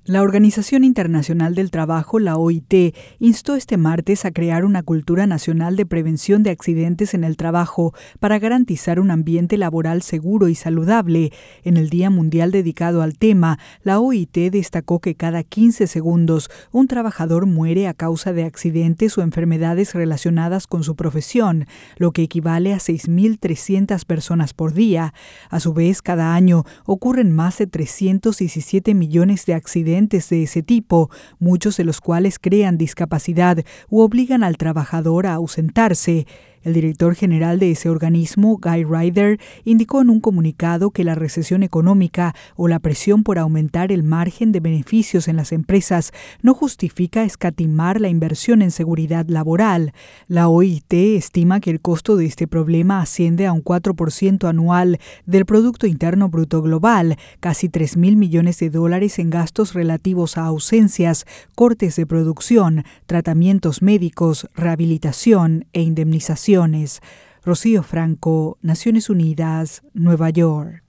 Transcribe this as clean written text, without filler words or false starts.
La Organización Internacional del Trabajo, la OIT, instó este martes a crear una cultura nacional de prevención de accidentes en el trabajo para garantizar un ambiente laboral seguro y saludable. En el Día Mundial dedicado al tema, la OIT destacó que cada 15 segundos un trabajador muere a causa de accidentes o enfermedades relacionadas con su profesión, lo que equivale a 6.300 personas por día. A su vez, cada año ocurren más de 317 millones de accidentes de ese tipo, muchos de los cuales crean discapacidad u obligan al trabajador a ausentarse. El director general de ese organismo, Guy Ryder, indicó en un comunicado que la recesión económica o la presión por aumentar el margen de beneficios en las empresas no justifica escatimar la inversión en seguridad laboral. La OIT estima que el costo de este problema asciende a un 4% anual del Producto Interno Bruto Global, casi $3.000 millones en gastos relativos a ausencias, cortes de producción, tratamientos médicos, rehabilitación e indemnización. Rocío Franco, Naciones Unidas, Nueva York.